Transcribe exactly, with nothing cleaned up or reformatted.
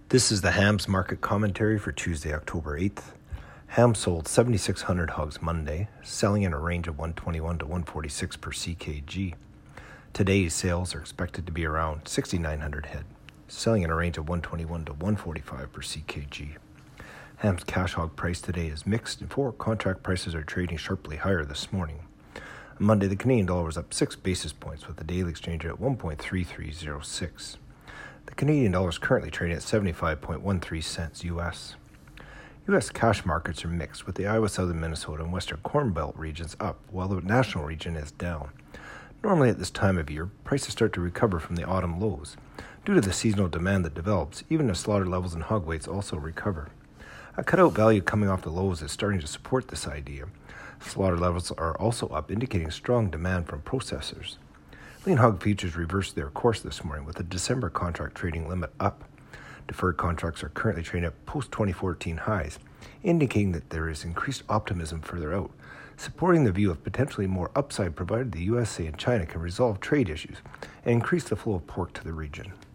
This is the hams market commentary for Tuesday, October eighth. Ham sold seventy-six hundred hogs Monday, selling in a range of one twenty-one to one forty-six per C K G. Today's sales are expected to be around sixty-nine hundred head, selling in a range of one twenty-one to one forty-five per C K G. Ham's cash hog price today is mixed, and forward contract prices are trading sharply higher this morning. On Monday, the Canadian dollar was up six basis points, with the daily exchange rate at one point three three zero six. The Canadian dollar is currently trading at seventy-five point one three cents U S. U S cash markets are mixed, with the Iowa, Southern Minnesota, and Western Corn Belt regions up, while the national region is down. Normally at this time of year, prices start to recover from the autumn lows. Due to the seasonal demand that develops, even as slaughter levels and hog weights also recover. A cutout value coming off the lows is starting to support this idea. Slaughter levels are also up, indicating strong demand from processors. Lean hog futures reversed their course this morning, with the December contract trading limit up. Deferred contracts are currently trading at post-twenty fourteen highs, indicating that there is increased optimism further out, supporting the view of potentially more upside provided the U S A and China can resolve trade issues and increase the flow of pork to the region.